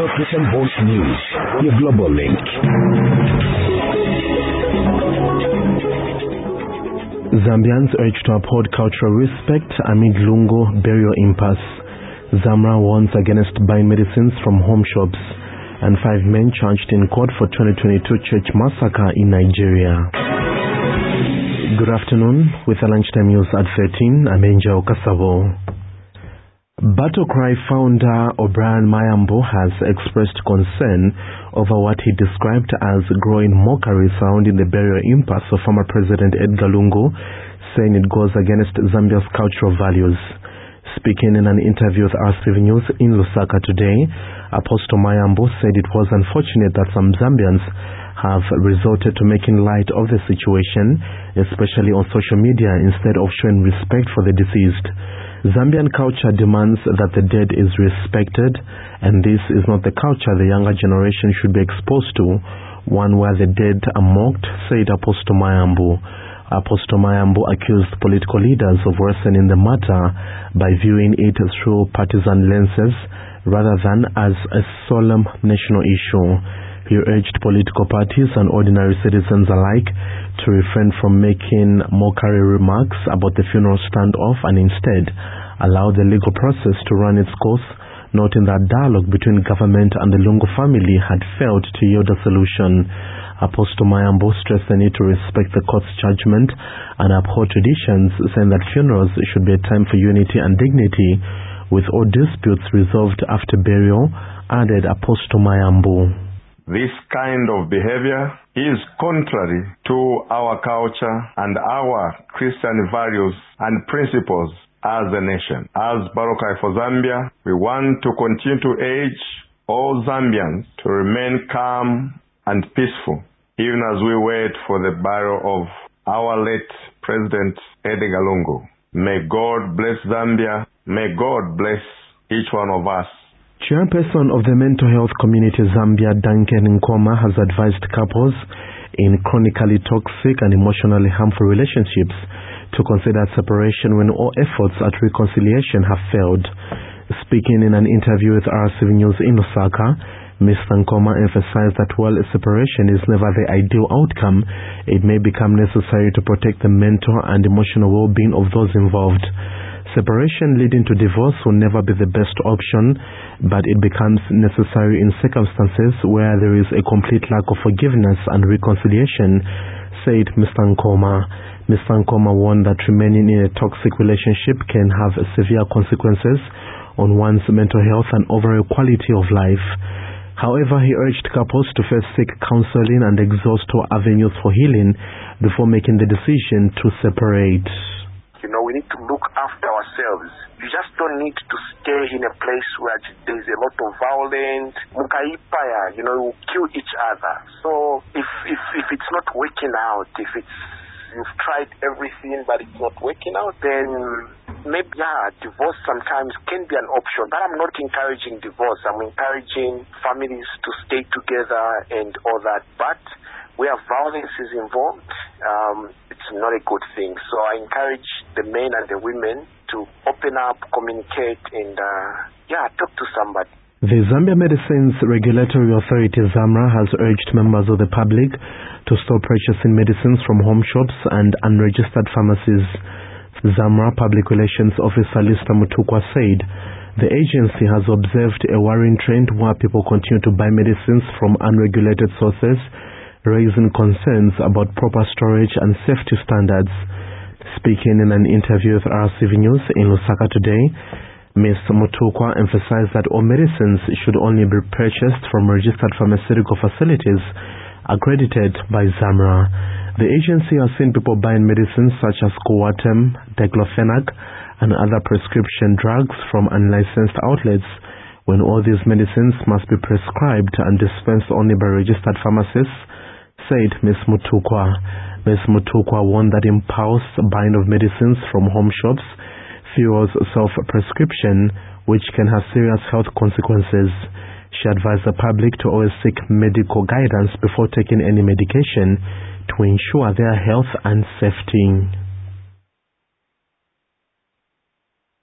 Channel Christian Voice News, your global link. Zambians urged to uphold cultural respect amid Lungu burial impasse. Zamra warns against buying medicines from home shops. And 5 men charged in court for 2022 church massacre in Nigeria. Good afternoon. With the lunchtime news at 13, I'm Angel Kasavo. Battle Cry founder O'Brien Mayambo has expressed concern over what he described as growing mockery surrounding the burial impasse of former President Edgar Lungu, saying it goes against Zambia's cultural values. Speaking in an interview with RTV News in Lusaka today, Apostle Mayambo said it was unfortunate that some Zambians have resorted to making light of the situation, especially on social media, instead of showing respect for the deceased. Zambian culture demands that the dead is respected, and this is not the culture the younger generation should be exposed to, one where the dead are mocked, said Apostle Mayambo. Apostle Mayambo accused political leaders of worsening the matter by viewing it through partisan lenses rather than as a solemn national issue. He urged political parties and ordinary citizens alike to refrain from making mockery remarks about the funeral standoff and instead allow the legal process to run its course, noting that dialogue between government and the Lungu family had failed to yield a solution. Apostle Mayambo stressed the need to respect the court's judgment and uphold traditions, saying that funerals should be a time for unity and dignity, with all disputes resolved after burial, added Apostle Mayambo. This kind of behavior is contrary to our culture and our Christian values and principles as a nation. As Battle Cry for Zambia, we want to continue to urge all Zambians to remain calm and peaceful, even as we wait for the burial of our late President Edgar Lungu. May God bless Zambia. May God bless each one of us. Chairperson of the Mental Health Community Zambia, Duncan Nkoma, has advised couples in chronically toxic and emotionally harmful relationships to consider separation when all efforts at reconciliation have failed. Speaking in an interview with RTV News in Lusaka, Mr. Nkoma emphasized that while a separation is never the ideal outcome, it may become necessary to protect the mental and emotional well-being of those involved. Separation leading to divorce will never be the best option, but it becomes necessary in circumstances where there is a complete lack of forgiveness and reconciliation, said Mr. Nkoma. Mr. Nkoma warned that remaining in a toxic relationship can have severe consequences on one's mental health and overall quality of life. However, he urged couples to first seek counseling and exhaust all avenues for healing before making the decision to separate. We need to look after ourselves. You just don't need to stay in a place where there's a lot of violence. Mukaipaya, you kill each other. So if it's not working out, if you've tried everything but it's not working out, then maybe divorce sometimes can be an option. But I'm not encouraging divorce. I'm encouraging families to stay together and all that. But where violence is involved, it's not a good thing. So I encourage the men and the women to open up, communicate, and talk to somebody. The Zambia Medicines Regulatory Authority, ZAMRA, has urged members of the public to stop purchasing medicines from home shops and unregistered pharmacies. ZAMRA Public Relations Officer Lista Mutukwa said the agency has observed a worrying trend where people continue to buy medicines from unregulated sources, raising concerns about proper storage and safety standards. Speaking in an interview with RTV News in Lusaka today, Ms. Mutukwa emphasized that all medicines should only be purchased from registered pharmaceutical facilities accredited by ZAMRA. The agency has seen people buying medicines such as Coartem, Diclofenac, and other prescription drugs from unlicensed outlets, when all these medicines must be prescribed and dispensed only by registered pharmacists, said Ms. Mutukwa. Ms. Mutukwa warned that impulse buying of medicines from home shops fuels self-prescription, which can have serious health consequences. She advised the public to always seek medical guidance before taking any medication to ensure their health and safety.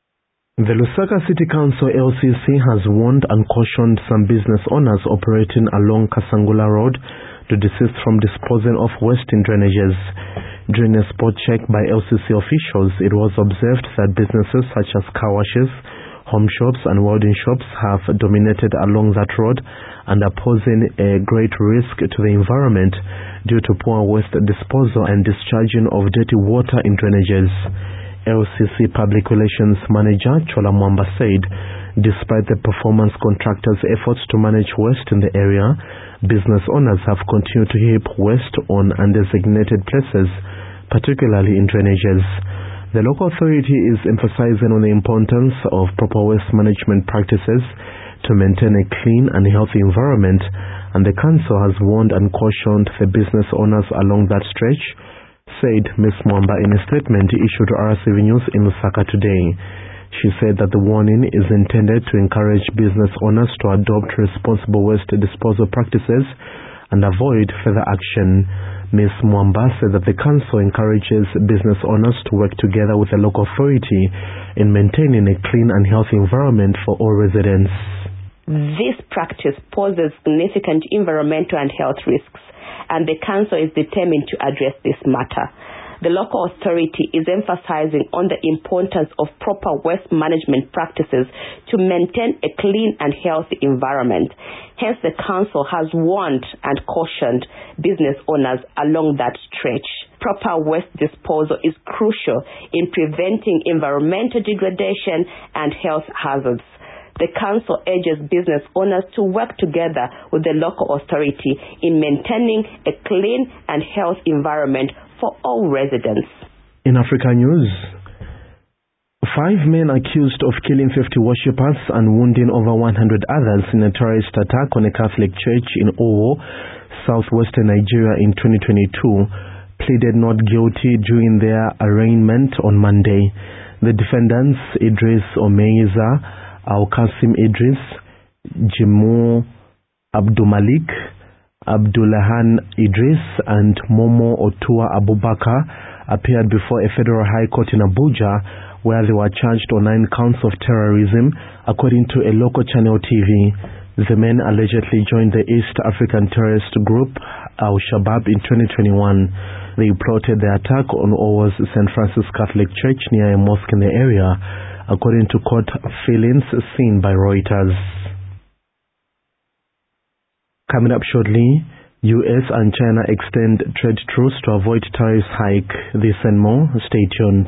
The Lusaka City Council LCC has warned and cautioned some business owners operating along Kasangula Road to desist from disposing of waste in drainages. During a spot check by LCC officials, it was observed that businesses such as car washes, home shops and welding shops have dominated along that road and are posing a great risk to the environment due to poor waste disposal and discharging of dirty water in drainages. LCC Public Relations Manager Chola Mwamba said, despite the performance contractors' efforts to manage waste in the area, business owners have continued to heap waste on undesignated places, particularly in drainages. The local authority is emphasizing on the importance of proper waste management practices to maintain a clean and healthy environment, and the council has warned and cautioned the business owners along that stretch, said Ms. Mwamba in a statement issued to RCV News in Lusaka today. She said that the warning is intended to encourage business owners to adopt responsible waste disposal practices and avoid further action. Ms. Mwamba said that the council encourages business owners to work together with the local authority in maintaining a clean and healthy environment for all residents. This practice poses significant environmental and health risks, and the council is determined to address this matter. The local authority is emphasizing on the importance of proper waste management practices to maintain a clean and healthy environment. Hence, the council has warned and cautioned business owners along that stretch. Proper waste disposal is crucial in preventing environmental degradation and health hazards. The council urges business owners to work together with the local authority in maintaining a clean and healthy environment for all residents. In Africa News, 5 men accused of killing 50 worshippers and wounding over 100 others in a terrorist attack on a Catholic church in Owo, southwestern Nigeria in 2022, pleaded not guilty during their arraignment on Monday. The defendants, Idris Omeiza, Al-Qasim Idris, Jimu Abdulmalik, Abdullahan Idris and Momo Otua Abubakar appeared before a federal high court in Abuja, where they were charged on 9 counts of terrorism, according to a local channel TV. The men allegedly joined the East African terrorist group Al-Shabaab in 2021. They plotted the attack on Owo's St. Francis Catholic Church near a mosque in the area, according to court filings seen by Reuters. Coming up shortly, US and China extend trade truce to avoid tariffs hike. This and more. Stay tuned.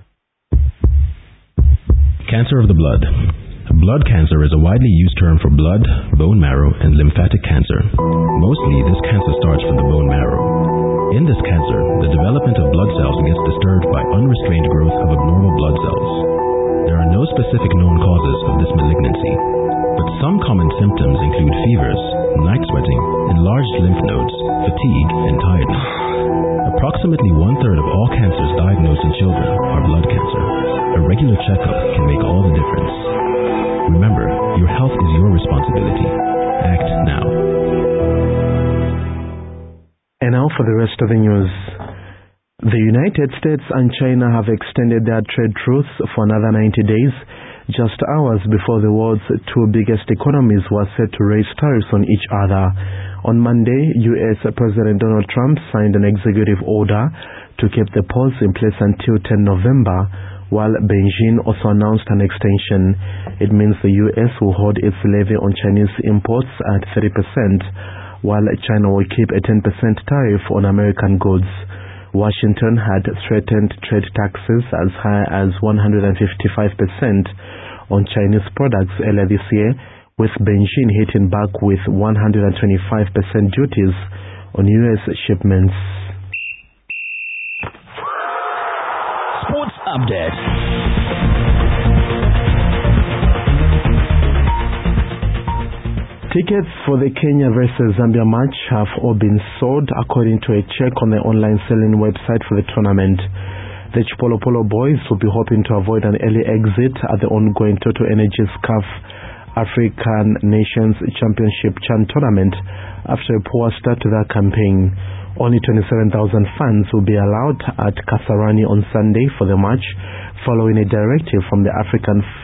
Cancer of the blood. Blood cancer is a widely used term for blood, bone marrow, and lymphatic cancer. Mostly, this cancer starts from the bone marrow. In this cancer, the development of blood cells gets disturbed by unrestrained growth of abnormal blood cells. There are no specific known causes of this malignancy, but some common symptoms include fevers, night sweating, enlarged lymph nodes, fatigue, and tiredness. Approximately 1/3 of all cancers diagnosed in children are blood cancer. A regular checkup can make all the difference. Remember, your health is your responsibility. Act now. And now for the rest of the news. The United States and China have extended their trade truce for another 90 days, just hours before the world's 2 biggest economies were set to raise tariffs on each other. On Monday, U.S. President Donald Trump signed an executive order to keep the pause in place until 10 November, while Beijing also announced an extension. It means the U.S. will hold its levy on Chinese imports at 30%, while China will keep a 10% tariff on American goods. Washington had threatened trade taxes as high as 155% on Chinese products earlier this year, with Beijing hitting back with 125% duties on U.S. shipments. Sports Update. Tickets for the Kenya vs Zambia match have all been sold, according to a check on the online selling website for the tournament. The Chipolo Polo boys will be hoping to avoid an early exit at the ongoing Total Energies CAF African Nations Championship CHAN tournament after a poor start to their campaign. Only 27,000 fans will be allowed at Kasarani on Sunday for the match, following a directive from the African